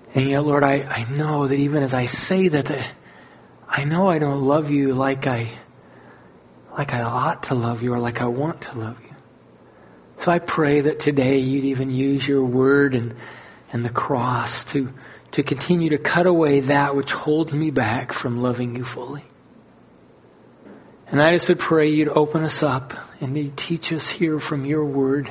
And yet, Lord, I know that even as I say that, I know I don't love you like I ought to love you or like I want to love you. So I pray that today you'd even use your word and the cross to continue to cut away that which holds me back from loving you fully. And I just would pray you'd open us up and you'd teach us here from your word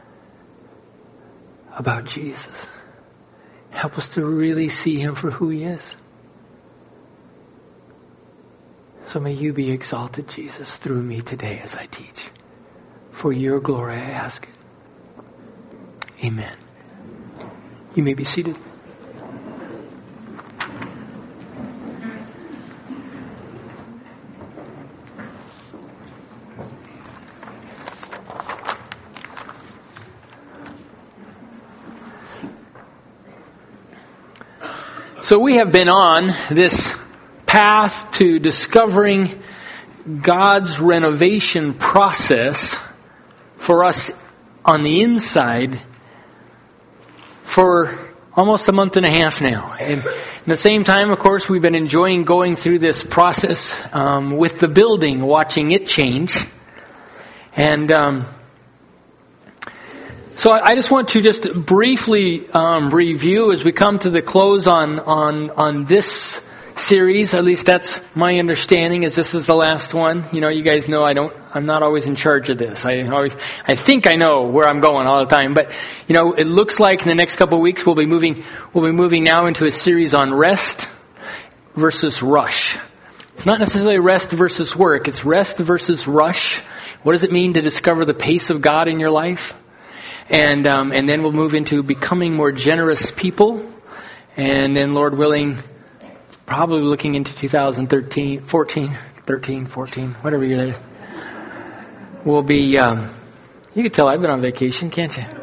about Jesus. Help us to really see him for who he is. So may you be exalted, Jesus, through me today as I teach. For your glory I ask it. Amen. You may be seated. So we have been on this path to discovering God's renovation process for us on the inside for almost a month and a half now. And at the same time, of course, we've been enjoying going through this process with the building, watching it change. And so I just want to just briefly review as we come to the close on this series. At least that's my understanding, as this is the last one. You know, you guys know I'm not always in charge of this. I think I know where I'm going all the time, but you know, it looks like in the next couple of weeks we'll be moving now into a series on rest versus rush. It's not necessarily rest versus work. It's rest versus rush. What does it mean to discover the pace of God in your life? And then we'll move into becoming more generous people. And then, Lord willing, probably looking into 2013, 14, whatever year that is. We'll be, you can tell I've been on vacation, can't you?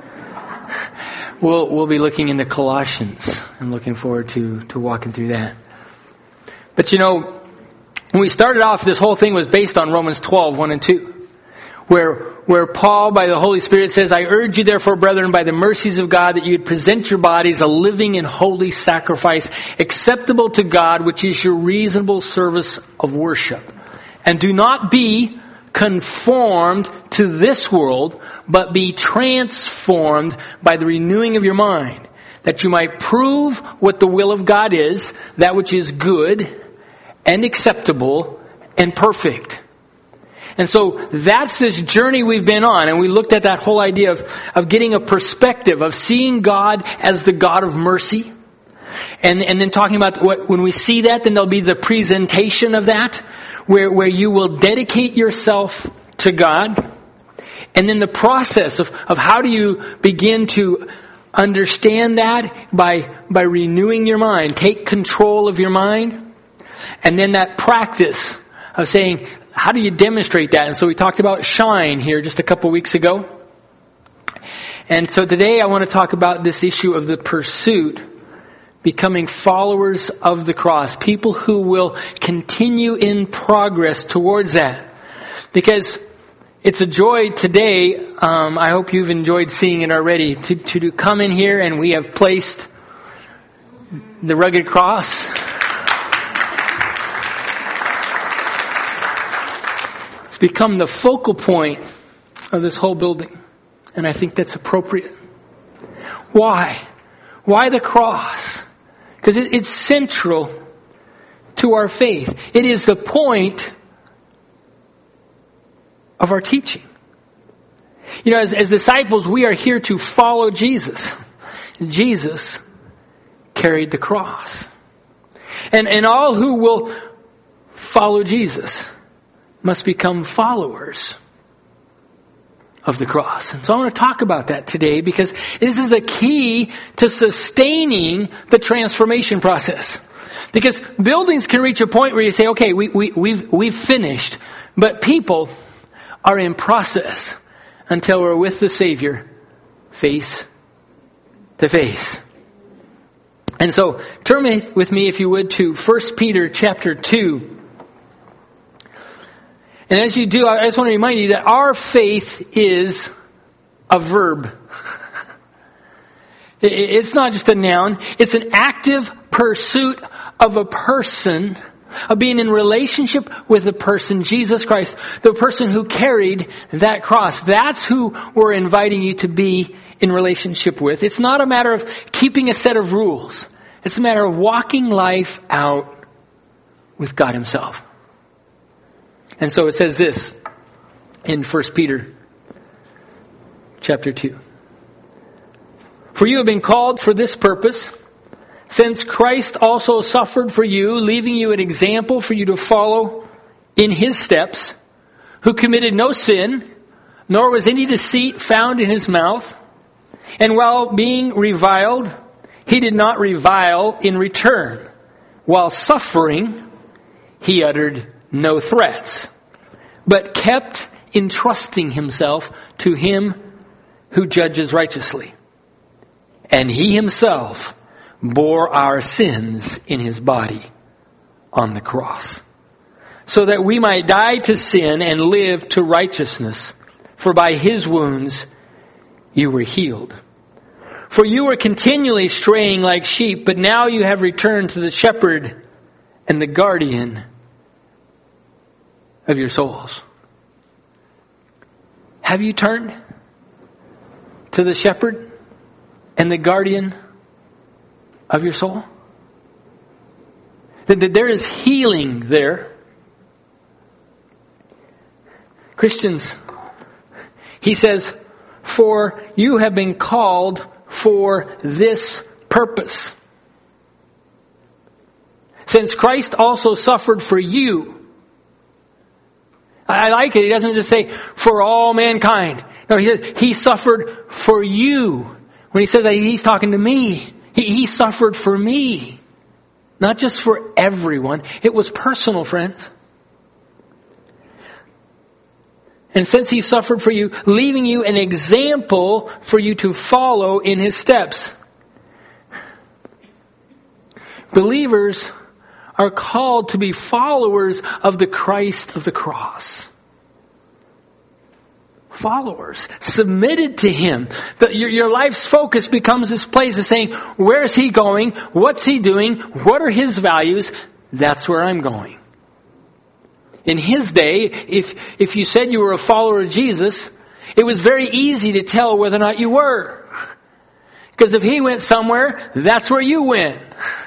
We'll be looking into Colossians. I'm looking forward to walking through that. But you know, when we started off, this whole thing was based on Romans 12, 1 and 2. Where Paul, by the Holy Spirit, says, I urge you therefore, brethren, by the mercies of God, that you would present your bodies a living and holy sacrifice, acceptable to God, which is your reasonable service of worship. And do not be conformed to this world, but be transformed by the renewing of your mind, that you might prove what the will of God is, that which is good and acceptable and perfect. And so that's this journey we've been on. And we looked at that whole idea of getting a perspective, of seeing God as the God of mercy. And then talking about when we see that, then there'll be the presentation of that, where you will dedicate yourself to God. And then the process of how do you begin to understand that by renewing your mind. Take control of your mind. And then that practice of saying, how do you demonstrate that? And so we talked about shine here just a couple weeks ago. And so today I want to talk about this issue of the pursuit, becoming followers of the cross. People who will continue in progress towards that. Because it's a joy today, I hope you've enjoyed seeing it already, to come in here and we have placed the rugged cross. Become the focal point of this whole building. And I think that's appropriate. Why? Why the cross? Because it's central to our faith. It is the point of our teaching. You know, as disciples, we are here to follow Jesus. Jesus carried the cross. And all who will follow Jesus must become followers of the cross. And so I want to talk about that today because this is a key to sustaining the transformation process. Because buildings can reach a point where you say, okay, we've finished. But people are in process until we're with the Savior face to face. And so turn with me, if you would, to 1 Peter chapter 2. And as you do, I just want to remind you that our faith is a verb. It's not just a noun. It's an active pursuit of a person, of being in relationship with the person, Jesus Christ, the person who carried that cross. That's who we're inviting you to be in relationship with. It's not a matter of keeping a set of rules. It's a matter of walking life out with God Himself. And so it says this in 1 Peter chapter 2. For you have been called for this purpose, since Christ also suffered for you, leaving you an example for you to follow in His steps, who committed no sin, nor was any deceit found in His mouth. And while being reviled, He did not revile in return. While suffering, He uttered no threats, but kept entrusting Himself to Him who judges righteously. And He Himself bore our sins in His body on the cross, so that we might die to sin and live to righteousness. For by His wounds you were healed. For you were continually straying like sheep, but now you have returned to the shepherd and the guardian of your souls. Have you turned to the shepherd and the guardian of your soul? That there is healing there. Christians, he says, for you have been called for this purpose. Since Christ also suffered for you. I like it. He doesn't just say for all mankind. No, he suffered for you. When he says that, he's talking to me. He suffered for me. Not just for everyone. It was personal, friends. And since He suffered for you, leaving you an example for you to follow in His steps. Believers are called to be followers of the Christ of the cross. Followers, submitted to Him. Your life's focus becomes this place of saying, where's He going? What's He doing? What are His values? That's where I'm going. In His day, if you said you were a follower of Jesus, it was very easy to tell whether or not you were. Because if He went somewhere, that's where you went.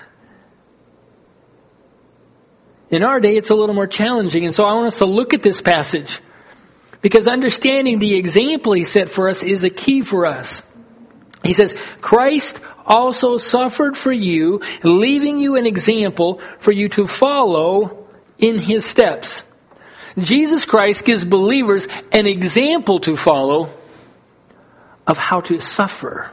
In our day, it's a little more challenging. And so I want us to look at this passage, because understanding the example He set for us is a key for us. He says, Christ also suffered for you, leaving you an example for you to follow in His steps. Jesus Christ gives believers an example to follow of how to suffer.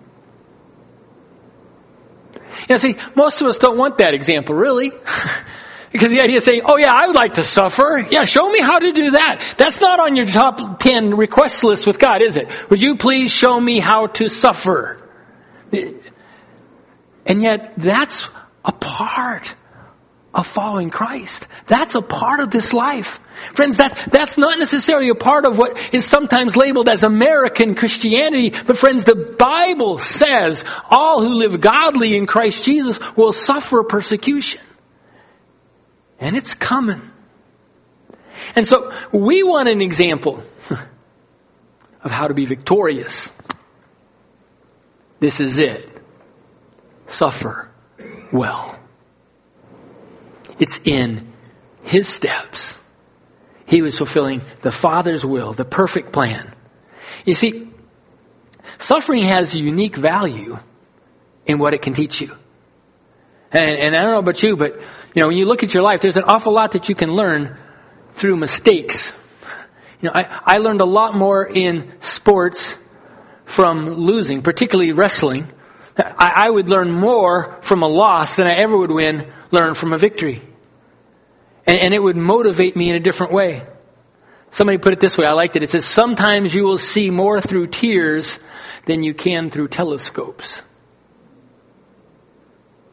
You know, see, most of us don't want that example, really. Because the idea is saying, oh yeah, I would like to suffer. Yeah, show me how to do that. That's not on your top 10 request list with God, is it? Would you please show me how to suffer? And yet, that's a part of following Christ. That's a part of this life. Friends, that's not necessarily a part of what is sometimes labeled as American Christianity. But friends, the Bible says all who live godly in Christ Jesus will suffer persecution. And it's coming. And so we want an example of how to be victorious. This is it. Suffer well. It's in His steps. He was fulfilling the Father's will, the perfect plan. You see, suffering has a unique value in what it can teach you. And I don't know about you, but you know, when you look at your life, there's an awful lot that you can learn through mistakes. You know, I learned a lot more in sports from losing, particularly wrestling. I would learn more from a loss than I ever would learn from a victory. And it would motivate me in a different way. Somebody put it this way, I liked it. It says, sometimes you will see more through tears than you can through telescopes.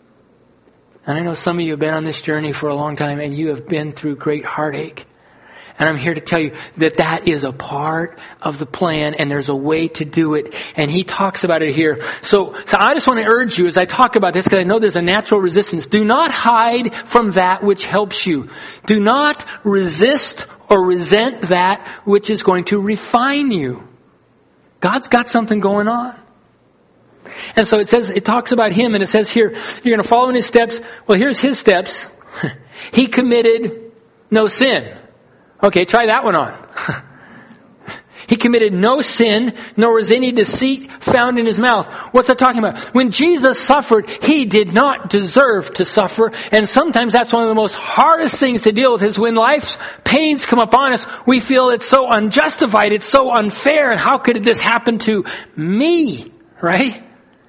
And I know some of you have been on this journey for a long time, and you have been through great heartache. And I'm here to tell you that that is a part of the plan, and there's a way to do it. And he talks about it here. So I just want to urge you as I talk about this, because I know there's a natural resistance. Do not hide from that which helps you. Do not resist or resent that which is going to refine you. God's got something going on. And so it talks about him, and it says here, you're going to follow in his steps. Well, here's his steps. He committed no sin. Okay, try that one on. He committed no sin, nor was any deceit found in his mouth. What's that talking about? When Jesus suffered, he did not deserve to suffer. And sometimes that's one of the most hardest things to deal with, is when life's pains come upon us, we feel it's so unjustified, it's so unfair, and how could this happen to me? Right?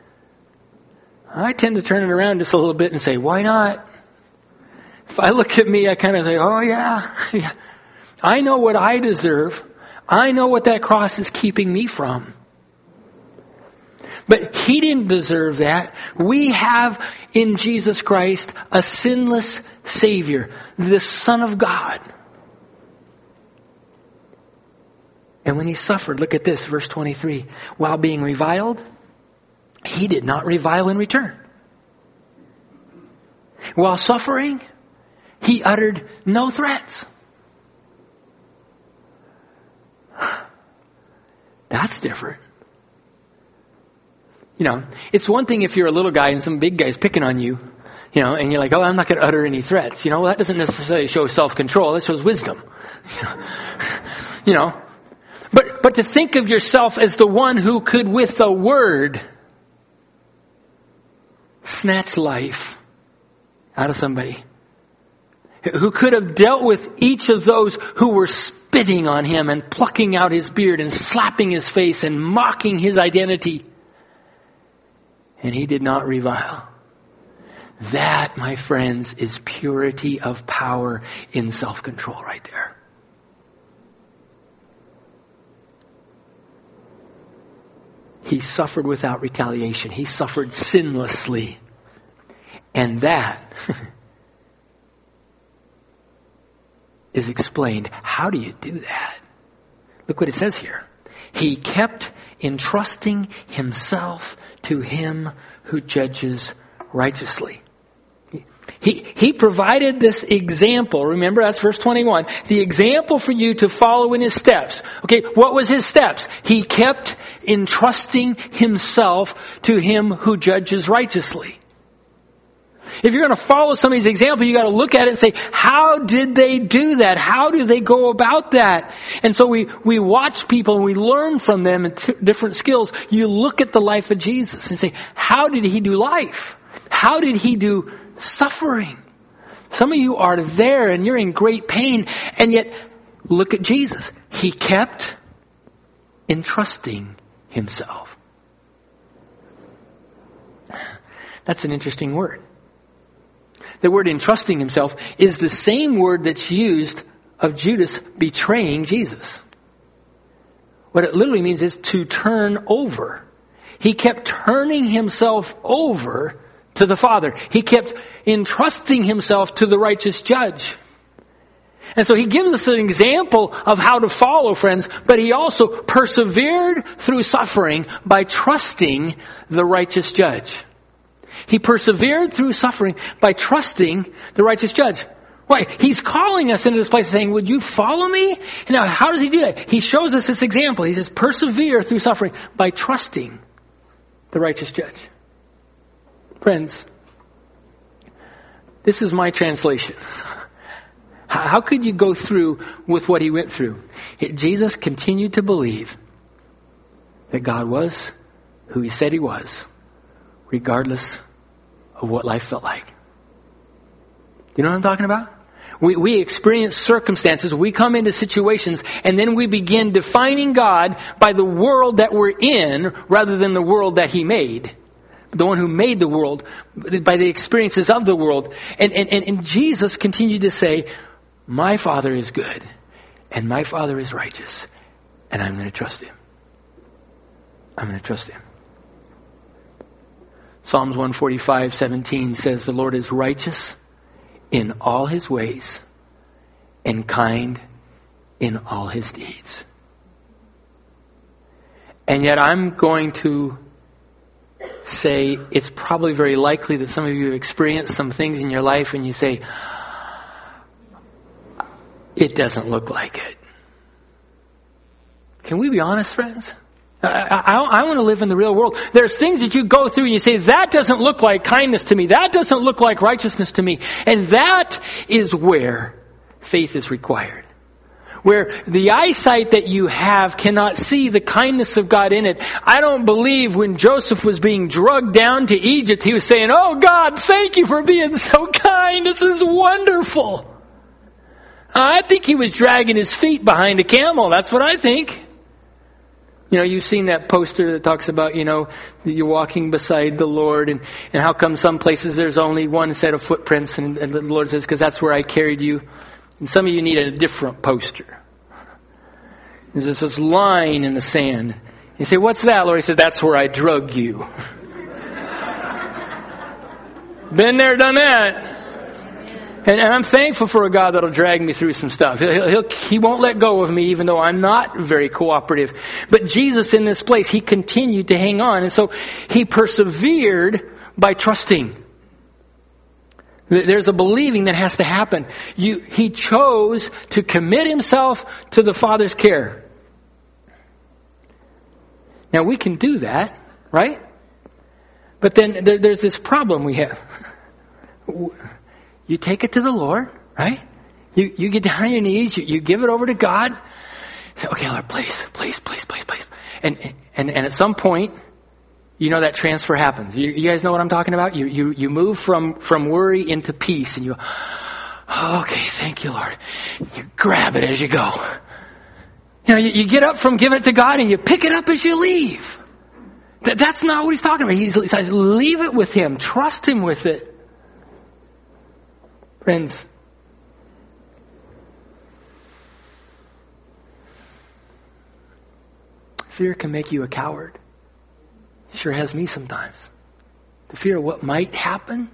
I tend to turn it around just a little bit and say, why not? If I look at me, I kind of say, oh yeah. I know what I deserve. I know what that cross is keeping me from. But he didn't deserve that. We have in Jesus Christ a sinless Savior, the Son of God. And when he suffered, look at this, verse 23. While being reviled, he did not revile in return. While suffering, he uttered no threats. That's different. You know, it's one thing if you're a little guy and some big guy's picking on you, you know, and you're like, oh, I'm not going to utter any threats. You know, well, that doesn't necessarily show self-control. That shows wisdom. You know, but to think of yourself as the one who could, with a word, snatch life out of somebody, who could have dealt with each of those who were spitting on him and plucking out his beard and slapping his face and mocking his identity. And he did not revile. That, my friends, is purity of power in self-control right there. He suffered without retaliation. He suffered sinlessly. And that is explained. How do you do that? Look what it says here. He kept entrusting himself to him who judges righteously. He provided this example. Remember, that's verse 21. The example for you to follow in his steps. Okay, what was his steps? He kept entrusting himself to him who judges righteously. If you're going to follow somebody's example, you got to look at it and say, how did they do that? How do they go about that? And so we watch people and we learn from them and different skills. You look at the life of Jesus and say, how did he do life? How did he do suffering? Some of you are there and you're in great pain, and yet look at Jesus. He kept entrusting himself. That's an interesting word. The word entrusting himself is the same word that's used of Judas betraying Jesus. What it literally means is to turn over. He kept turning himself over to the Father. He kept entrusting himself to the righteous judge. And so he gives us an example of how to follow, friends, but he also persevered through suffering by trusting the righteous judge. He persevered through suffering by trusting the righteous judge. Why? He's calling us into this place saying, would you follow me? And now, how does he do that? He shows us this example. He says, persevere through suffering by trusting the righteous judge. Friends, this is my translation. How could you go through with what he went through? Jesus continued to believe that God was who he said he was, regardless of what life felt like. You know what I'm talking about? We experience circumstances, we come into situations, and then we begin defining God by the world that we're in rather than the world that he made. The one who made the world, by the experiences of the world. And Jesus continued to say, my Father is good, and my Father is righteous, and I'm going to trust him. I'm going to trust him. Psalms 145:17 says, the Lord is righteous in all his ways and kind in all his deeds. And yet I'm going to say it's probably very likely that some of you have experienced some things in your life and you say, it doesn't look like it. Can we be honest, friends? I want to live in the real world. There's things that you go through and you say, that doesn't look like kindness to me. That doesn't look like righteousness to me. And that is where faith is required. Where the eyesight that you have cannot see the kindness of God in it. I don't believe when Joseph was being drugged down to Egypt, he was saying, oh God, thank you for being so kind. This is wonderful. I think he was dragging his feet behind a camel. That's what I think. You know, you've seen that poster that talks about, you know, you're walking beside the Lord and how come some places there's only one set of footprints and the Lord says, because that's where I carried you. And some of you need a different poster. There's this line in the sand. You say, what's that, Lord? He says, that's where I drug you. Been there, done that. And I'm thankful for a God that'll drag me through some stuff. He won't let go of me even though I'm not very cooperative. But Jesus in this place, he continued to hang on. And so he persevered by trusting. There's a believing that has to happen. He chose to commit himself to the Father's care. Now we can do that, right? But then there's this problem we have. You take it to the Lord, right? You get down on your knees, you give it over to God. Say, okay, Lord, please. And at some point, you know that transfer happens. You guys know what I'm talking about? You move from worry into peace and you go, oh, okay, thank you, Lord. You grab it as you go. You know, you get up from giving it to God and you pick it up as you leave. That's not what he's talking about. He says, leave it with him. Trust him with it. Friends, fear can make you a coward. It sure has me sometimes. The fear of what might happen.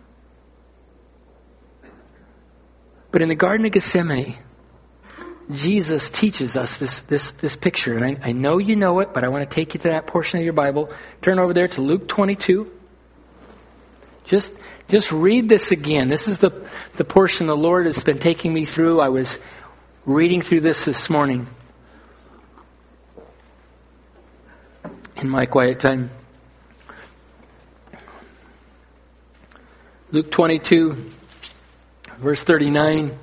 But in the Garden of Gethsemane, Jesus teaches us this picture. And I know you know it, but I want to take you to that portion of your Bible. Turn over there to Luke 22. Just read this again. This is the portion the Lord has been taking me through. I was reading through this morning in my quiet time. Luke 22, verse 39.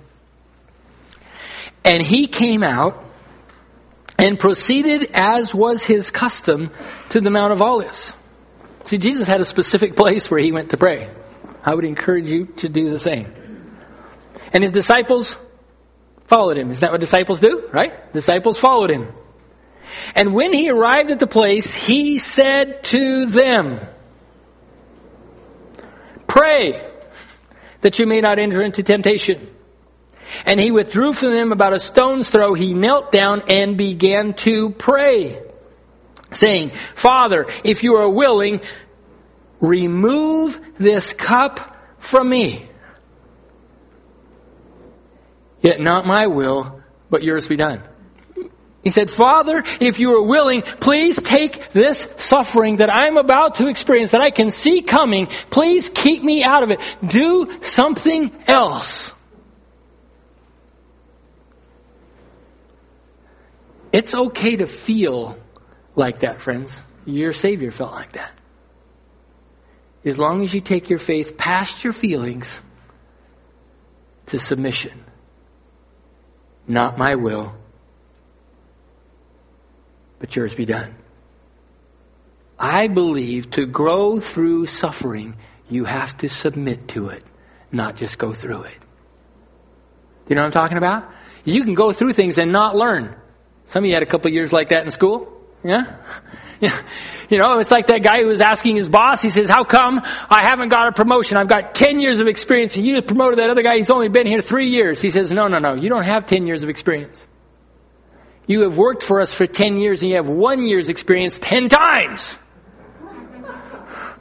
And he came out and proceeded, as was his custom, to the Mount of Olives. See, Jesus had a specific place where he went to pray. I would encourage you to do the same. And his disciples followed him. Isn't that what disciples do? Right? Disciples followed him. And when he arrived at the place, he said to them, pray that you may not enter into temptation. And he withdrew from them about a stone's throw. He knelt down and began to pray, saying, Father, if you are willing, remove this cup from me. Yet not my will, but yours be done. He said, Father, if you are willing, please take this suffering that I'm about to experience, that I can see coming. Please keep me out of it. Do something else. It's okay to feel like that, friends. Your Savior felt like that. As long as you take your faith past your feelings to submission. Not my will, but yours be done. I believe to grow through suffering, you have to submit to it, not just go through it. You know what I'm talking about? You can go through things and not learn. Some of you had a couple of years like that in school. Yeah? You know, it's like that guy who was asking his boss, he says, how come I haven't got a promotion? I've got 10 years of experience and you just promoted that other guy, he's only been here 3 years. He says, no, you don't have 10 years of experience. You have worked for us for 10 years and you have 1 year's experience 10 times.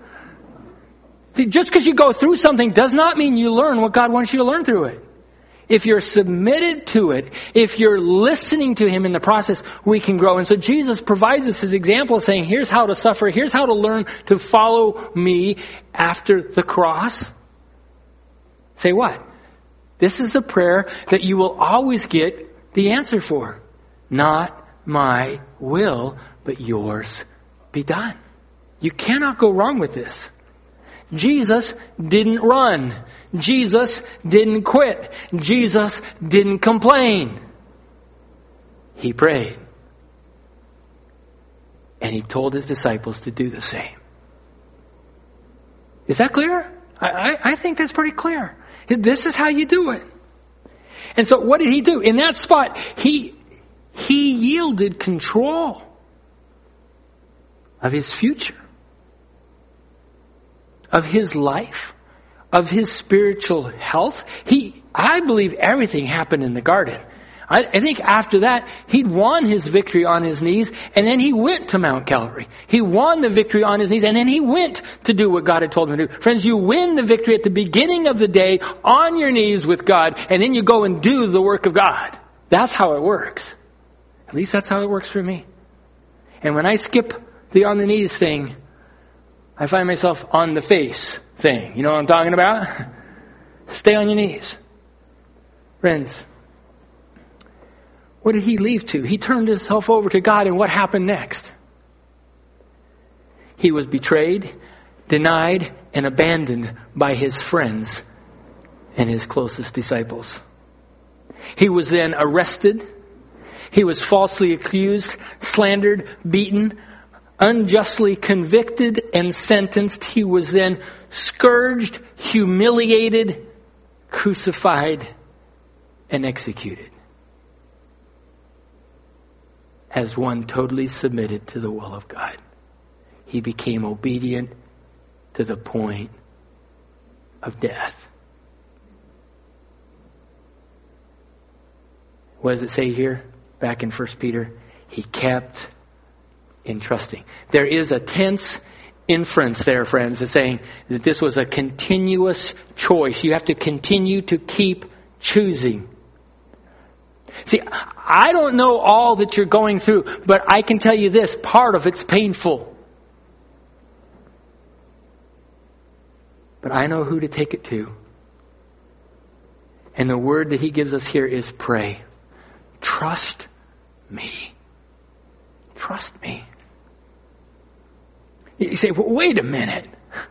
See, just because you go through something does not mean you learn what God wants you to learn through it. if you're submitted to it, if you're listening to Him in the process, we can grow. And so Jesus provides us His example of saying, here's how to suffer, here's how to learn to follow me after the cross. Say what? This is a prayer that you will always get the answer for. Not my will, but yours be done. You cannot go wrong with this. Jesus didn't run. Jesus didn't quit. Jesus didn't complain. He prayed. And He told His disciples to do the same. Is that clear? I think that's pretty clear. This is how you do it. And so what did He do? In that spot, He yielded control of His future, of His life, of His spiritual health. I believe everything happened in the garden. I think after that, He'd won His victory on His knees, and then He went to Mount Calvary. He won the victory on His knees, and then He went to do what God had told Him to do. Friends, you win the victory at the beginning of the day on your knees with God, and then you go and do the work of God. That's how it works. At least that's how it works for me. And when I skip the on the knees thing, I find myself on the face thing. You know what I'm talking about? Stay on your knees. Friends, what did He leave to? He turned Himself over to God, and what happened next? He was betrayed, denied, and abandoned by His friends and His closest disciples. He was then arrested. He was falsely accused, slandered, beaten, unjustly convicted, and sentenced. He was then scourged, humiliated, crucified, and executed as one totally submitted to the will of God. He became obedient to the point of death. What does it say here? Back in 1 Peter, He kept entrusting. There is a tense inference there, friends, is saying that this was a continuous choice. You have to continue to keep choosing. See, I don't know all that you're going through, but I can tell you this, part of it's painful. But I know who to take it to. And the word that He gives us here is pray. Trust me. Trust me. You say, well, wait a minute.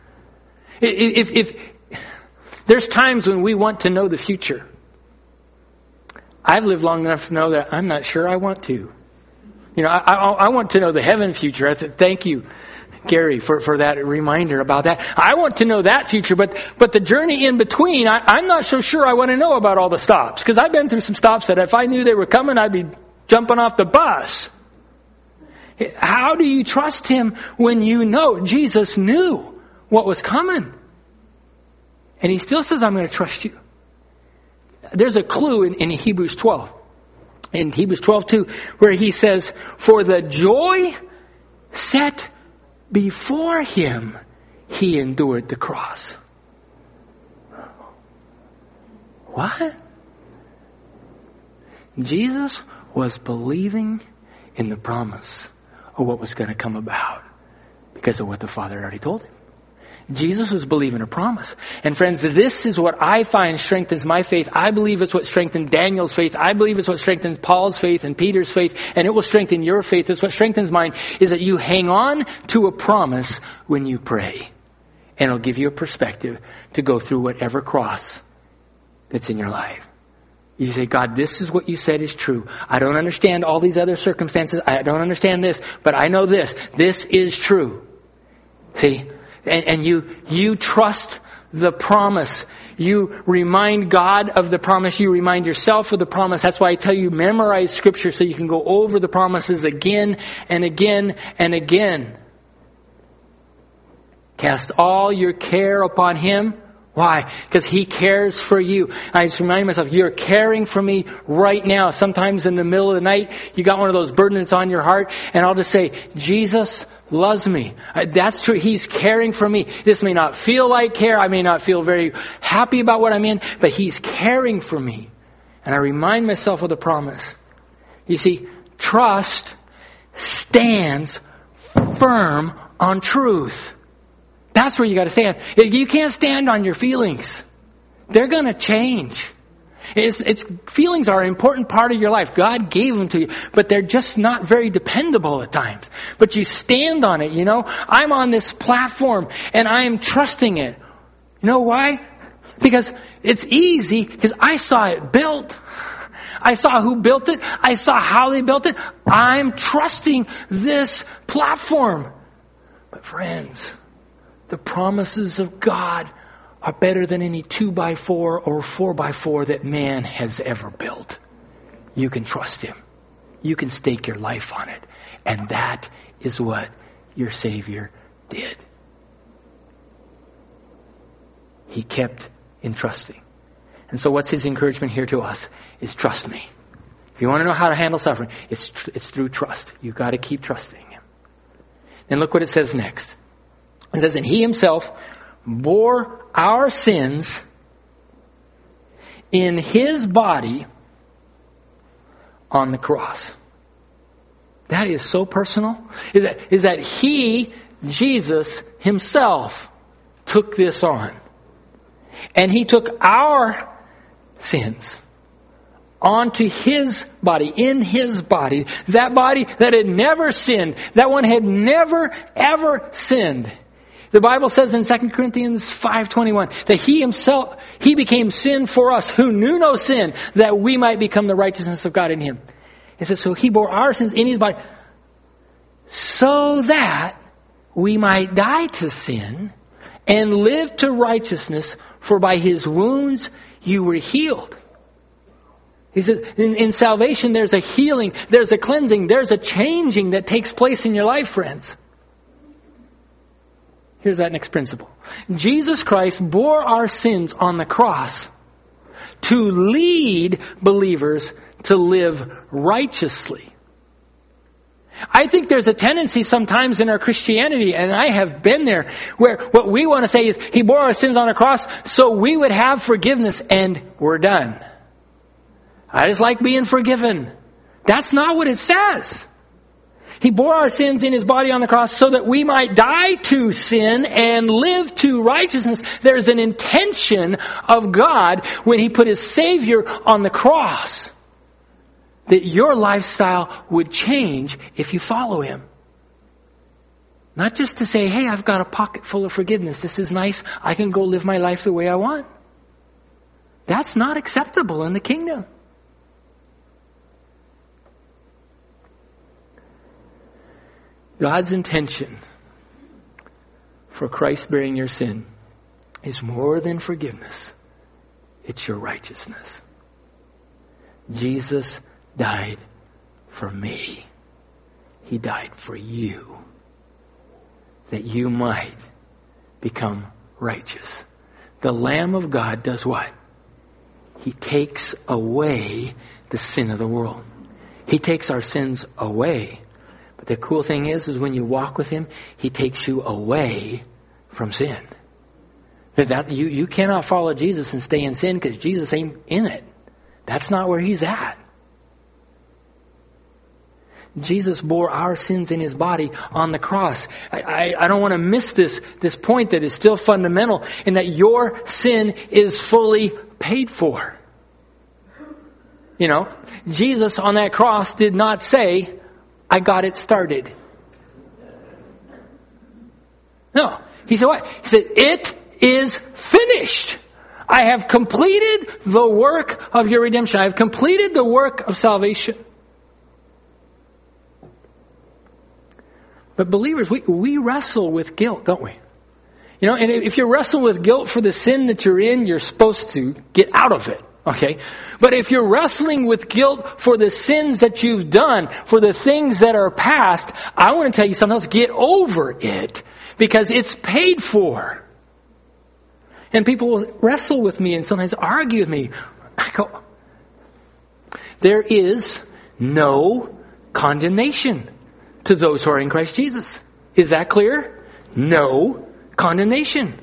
If there's times when we want to know the future. I've lived long enough to know that I'm not sure I want to. You know, I want to know the heaven future. I said, thank you, Gary, for that reminder about that. I want to know that future, but the journey in between, I'm not so sure I want to know about all the stops. Because I've been through some stops that if I knew they were coming, I'd be jumping off the bus. How do you trust Him when you know Jesus knew what was coming? And He still says, I'm going to trust you. There's a clue in Hebrews 12. In Hebrews 12:2, where He says, for the joy set before Him, He endured the cross. What? Jesus was believing in the promise of what was going to come about because of what the Father already told Him. Jesus was believing a promise. And friends, this is what I find strengthens my faith. I believe it's what strengthened Daniel's faith. I believe it's what strengthens Paul's faith and Peter's faith. And it will strengthen your faith. It's what strengthens mine, is that you hang on to a promise when you pray. And it'll give you a perspective to go through whatever cross that's in your life. You say, God, this is what you said is true. I don't understand all these other circumstances. I don't understand this, but I know this. This is true. See? And you trust the promise. You remind God of the promise. You remind yourself of the promise. That's why I tell you, memorize Scripture so you can go over the promises again and again and again. Cast all your care upon Him. Why? Because He cares for you. I just remind myself, you're caring for me right now. Sometimes in the middle of the night, you got one of those burdens on your heart, and I'll just say, Jesus loves me. That's true. He's caring for me. This may not feel like care. I may not feel very happy about what I'm in, but He's caring for me. And I remind myself of the promise. You see, trust stands firm on truth. That's where you got to stand. You can't stand on your feelings. They're going to change. Feelings are an important part of your life. God gave them to you, but they're just not very dependable at times. But you stand on it, I'm on this platform and I am trusting it. You know why? Because it's easy, because I saw it built. I saw who built it. I saw how they built it. I'm trusting this platform. But friends, the promises of God are better than any 2x4 or 4x4 that man has ever built. You can trust him. You can stake your life on it. And that is what your Savior did. He kept entrusting. And so what's his encouragement here to us is trust me. If you want to know how to handle suffering, it's through trust. You've got to keep trusting him. And look what it says next. It says, and he himself bore our sins in his body on the cross. That is so personal. Is that he, Jesus himself, took this on. And he took our sins onto his body, in his body. That body that had never sinned. That one had never, ever sinned. The Bible says in 2 Corinthians 5:21 that he himself, he became sin for us who knew no sin, that we might become the righteousness of God in him. It says, so he bore our sins in his body so that we might die to sin and live to righteousness, for by his wounds you were healed. He says, in salvation there's a healing, there's a cleansing, there's a changing that takes place in your life, friends. Here's that next principle. Jesus Christ bore our sins on the cross to lead believers to live righteously. I think there's a tendency sometimes in our Christianity, and I have been there, where what we want to say is, he bore our sins on the cross so we would have forgiveness and we're done. I just like being forgiven. That's not what it says. He bore our sins in his body on the cross so that we might die to sin and live to righteousness. There's an intention of God when he put his Savior on the cross, that your lifestyle would change if you follow him. Not just to say, hey, I've got a pocket full of forgiveness. This is nice. I can go live my life the way I want. That's not acceptable in the kingdom. God's intention for Christ bearing your sin is more than forgiveness. It's your righteousness. Jesus died for me. He died for you, that you might become righteous. The Lamb of God does what? He takes away the sin of the world. He takes our sins away. But the cool thing is when you walk with him, he takes you away from sin. You cannot follow Jesus and stay in sin because Jesus ain't in it. That's not where he's at. Jesus bore our sins in his body on the cross. I don't want to miss this point that is still fundamental, in that your sin is fully paid for. Jesus on that cross did not say, I got it started. No. He said what? He said, it is finished. I have completed the work of your redemption. I have completed the work of salvation. But believers, we wrestle with guilt, don't we? And if you wrestle with guilt for the sin that you're in, you're supposed to get out of it. Okay? But if you're wrestling with guilt for the sins that you've done, for the things that are past, I want to tell you something else. Get over it, because it's paid for. And people will wrestle with me and sometimes argue with me. I go, there is no condemnation to those who are in Christ Jesus. Is that clear? No condemnation.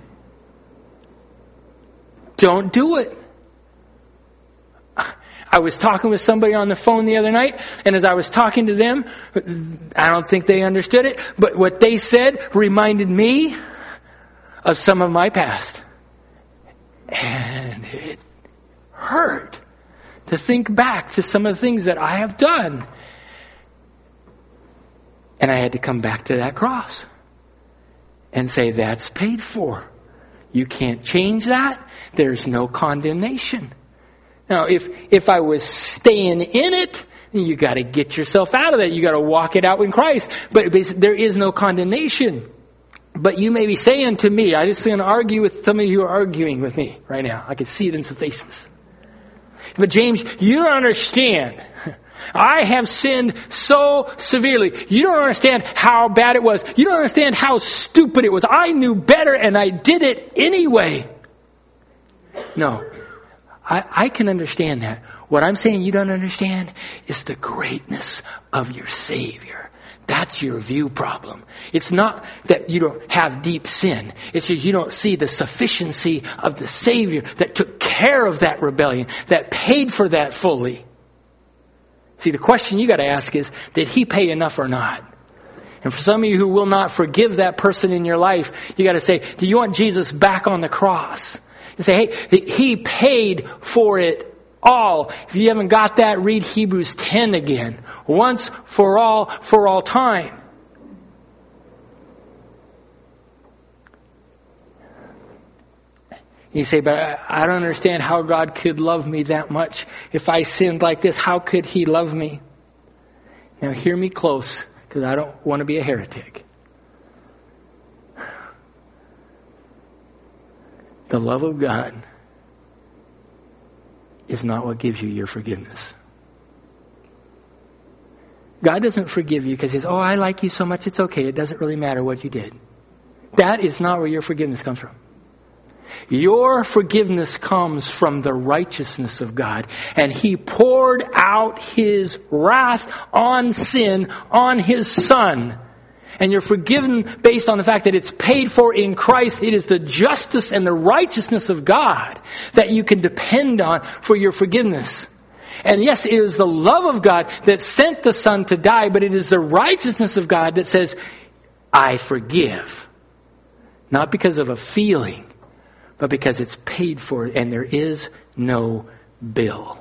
I was talking with somebody on the phone the other night, and as I was talking to them, I don't think they understood it, but what they said reminded me of some of my past. And it hurt to think back to some of the things that I have done. And I had to come back to that cross and say, that's paid for. You can't change that. There's no condemnation. Now, if I was staying in it, you got to get yourself out of that. You got to walk it out in Christ. But there is no condemnation. But you may be saying to me, I just going to argue with some of you who are arguing with me right now. I can see it in some faces. But James, you don't understand. I have sinned so severely. You don't understand how bad it was. You don't understand how stupid it was. I knew better and I did it anyway. No. I can understand that. What I'm saying you don't understand is the greatness of your Savior. That's your view problem. It's not that you don't have deep sin. It's just you don't see the sufficiency of the Savior that took care of that rebellion, that paid for that fully. See, the question you got to ask is, did He pay enough or not? And for some of you who will not forgive that person in your life, you got to say, do you want Jesus back on the cross? And say, hey, He paid for it all. If you haven't got that, read Hebrews 10 again. Once for all time. You say, but I don't understand how God could love me that much. If I sinned like this, how could He love me? Now hear me close, because I don't want to be a heretic. The love of God is not what gives you your forgiveness. God doesn't forgive you because He says, oh, I like you so much, it's okay. It doesn't really matter what you did. That is not where your forgiveness comes from. Your forgiveness comes from the righteousness of God. And He poured out His wrath on sin on His Son. And you're forgiven based on the fact that it's paid for in Christ. It is the justice and the righteousness of God that you can depend on for your forgiveness. And yes, it is the love of God that sent the Son to die, but it is the righteousness of God that says, I forgive. Not because of a feeling, but because it's paid for and there is no bill.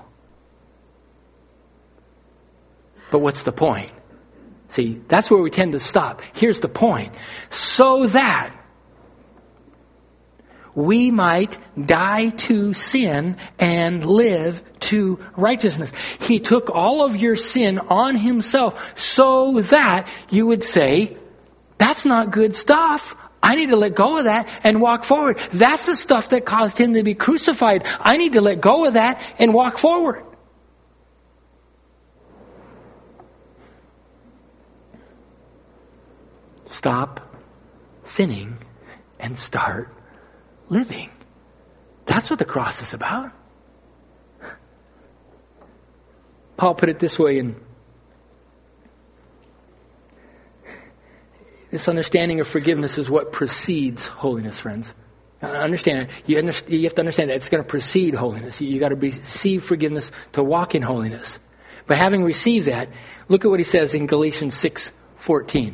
But what's the point? See, that's where we tend to stop. Here's the point. So that we might die to sin and live to righteousness. He took all of your sin on Himself so that you would say, that's not good stuff. I need to let go of that and walk forward. That's the stuff that caused Him to be crucified. I need to let go of that and walk forward. Stop sinning and start living. That's what the cross is about. Paul put it this way in this understanding of forgiveness is what precedes holiness, friends. Understand it. You have to understand that it's going to precede holiness. You got to receive forgiveness to walk in holiness. But having received that, look at what he says in Galatians 6:14.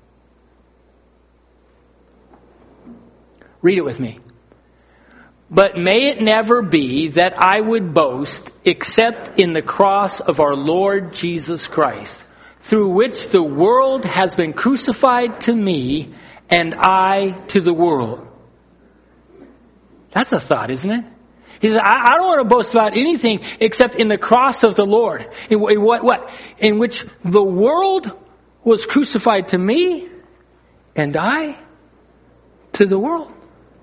Read it with me. But may it never be that I would boast except in the cross of our Lord Jesus Christ, through which the world has been crucified to me and I to the world. That's a thought, isn't it? He says, I don't want to boast about anything except in the cross of the Lord. In what? In which the world was crucified to me and I to the world.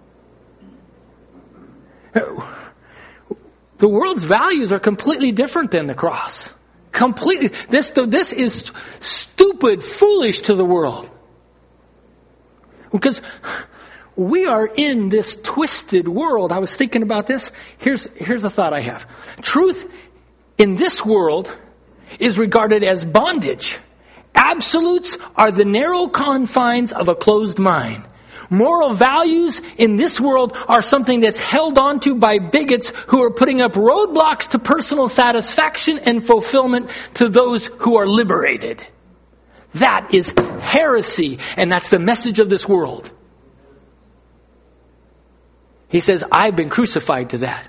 The world's values are completely different than the cross. Completely. This is stupid, foolish to the world. Because we are in this twisted world. I was thinking about this. Here's a thought I have. Truth in this world is regarded as bondage. Absolutes are the narrow confines of a closed mind. Moral values in this world are something that's held onto by bigots who are putting up roadblocks to personal satisfaction and fulfillment to those who are liberated. That is heresy, and that's the message of this world. He says, I've been crucified to that.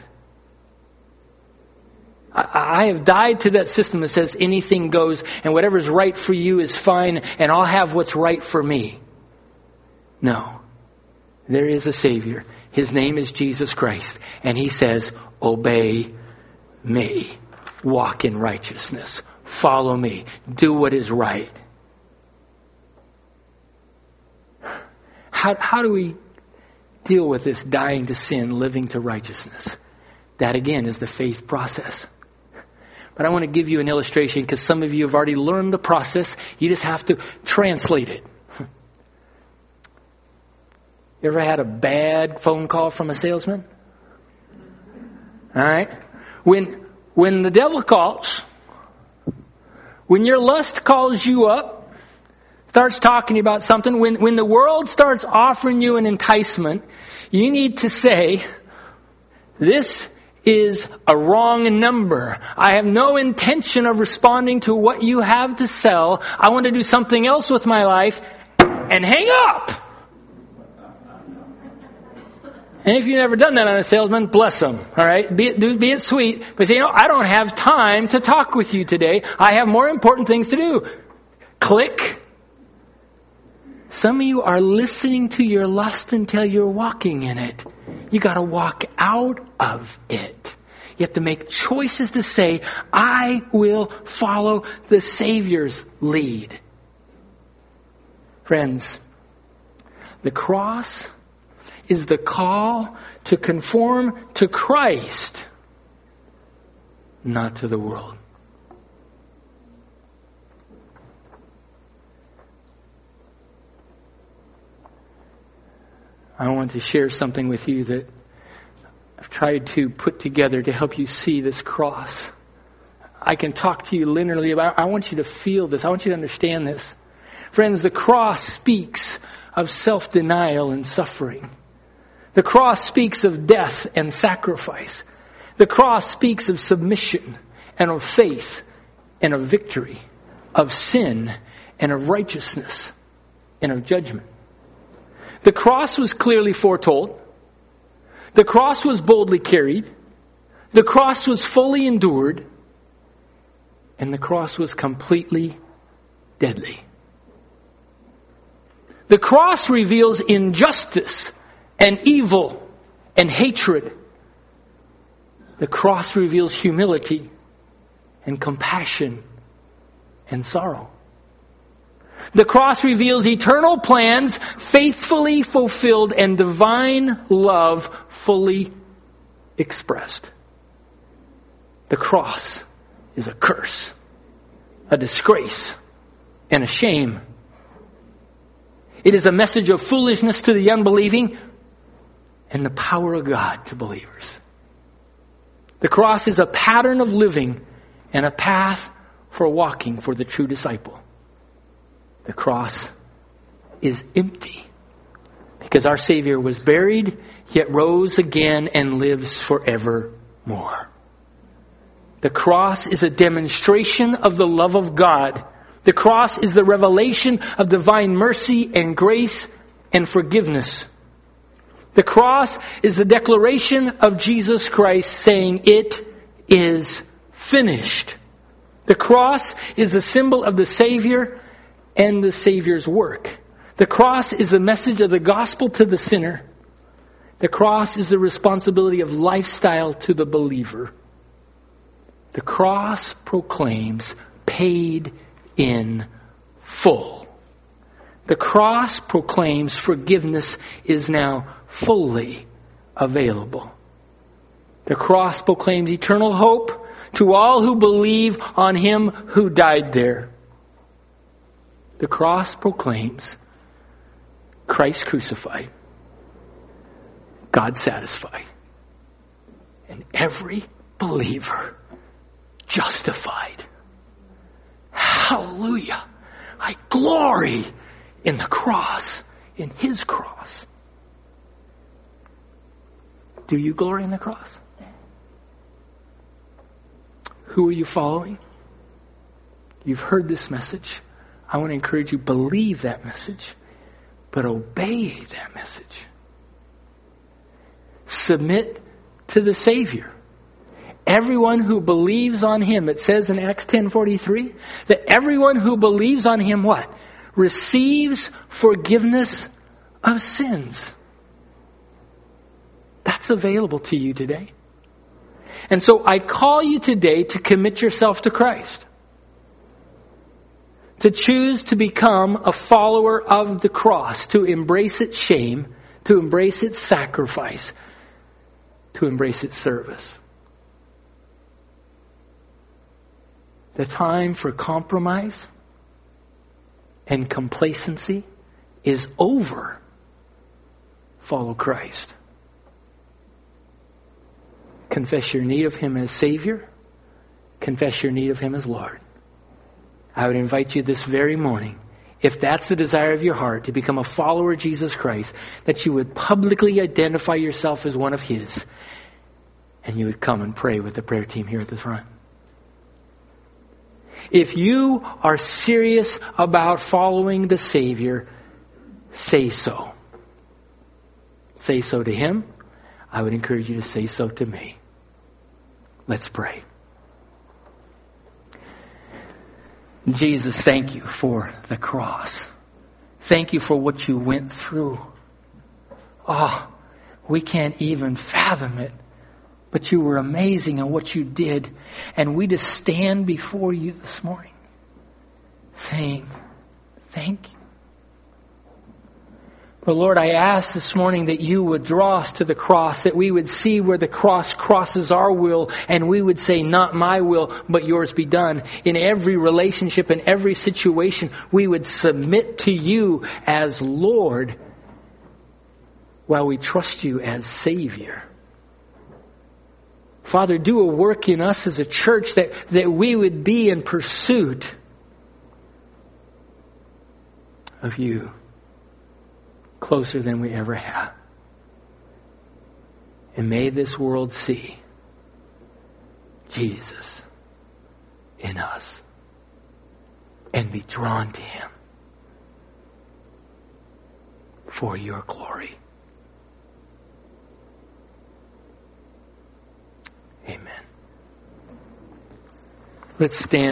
I have died to that system that says anything goes and whatever's right for you is fine and I'll have what's right for me. No. There is a Savior. His name is Jesus Christ. And He says, obey me. Walk in righteousness. Follow me. Do what is right. How do we deal with this dying to sin, living to righteousness? That again is the faith process. But I want to give you an illustration because some of you have already learned the process. You just have to translate it. You ever had a bad phone call from a salesman? All right. When the devil calls, when your lust calls you up, starts talking about something, when the world starts offering you an enticement, you need to say, this is a wrong number. I have no intention of responding to what you have to sell. I want to do something else with my life, and hang up. And if you've never done that on a salesman, bless them. All right, be it sweet, but say, I don't have time to talk with you today. I have more important things to do. Click. Some of you are listening to your lust until you're walking in it. You got to walk out of it. You have to make choices to say, I will follow the Savior's lead. Friends, the cross is the call to conform to Christ, not to the world. I want to share something with you that I've tried to put together to help you see this cross. I can talk to you linearly about it. I want you to feel this. I want you to understand this. Friends, the cross speaks of self-denial and suffering. The cross speaks of death and sacrifice. The cross speaks of submission and of faith and of victory, of sin and of righteousness and of judgment. The cross was clearly foretold. The cross was boldly carried. The cross was fully endured. And the cross was completely deadly. The cross reveals injustice and evil and hatred. The cross reveals humility and compassion and sorrow. The cross reveals eternal plans faithfully fulfilled and divine love fully expressed. The cross is a curse, a disgrace, and a shame. It is a message of foolishness to the unbelieving and the power of God to believers. The cross is a pattern of living and a path for walking for the true disciple. The cross is empty because our Savior was buried, yet rose again and lives forevermore. The cross is a demonstration of the love of God. The cross is the revelation of divine mercy and grace and forgiveness. The cross is the declaration of Jesus Christ saying, "It is finished." The cross is a symbol of the Savior and the Savior's work. The cross is the message of the gospel to the sinner. The cross is the responsibility of lifestyle to the believer. The cross proclaims paid in full. The cross proclaims forgiveness is now fully available. The cross proclaims eternal hope to all who believe on Him who died there. The cross proclaims Christ crucified, God satisfied, and every believer justified. Hallelujah. I glory in the cross. in His cross. Do you glory in the cross? Who are you following? You've heard this message. I want to encourage you, believe that message, but obey that message. Submit to the Savior. Everyone who believes on Him, it says in Acts 10:43, that everyone who believes on Him, what? Receives forgiveness of sins. That's available to you today. And so I call you today to commit yourself to Christ. To choose to become a follower of the cross, to embrace its shame, to embrace its sacrifice, to embrace its service. The time for compromise and complacency is over. Follow Christ. Confess your need of Him as Savior. Confess your need of Him as Lord. I would invite you this very morning, if that's the desire of your heart, to become a follower of Jesus Christ, that you would publicly identify yourself as one of His, and you would come and pray with the prayer team here at the front. If you are serious about following the Savior, say so. Say so to Him. I would encourage you to say so to me. Let's pray. Jesus, thank you for the cross. Thank you for what you went through. We can't even fathom it. But you were amazing in what you did. And we just stand before you this morning saying, thank you. But Lord, I ask this morning that you would draw us to the cross, that we would see where the cross crosses our will, and we would say, not my will, but yours be done. In every relationship, in every situation, we would submit to you as Lord while we trust you as Savior. Father, do a work in us as a church that we would be in pursuit of you. Closer than we ever have. And may this world see Jesus in us and be drawn to Him for your glory. Amen. Let's stand.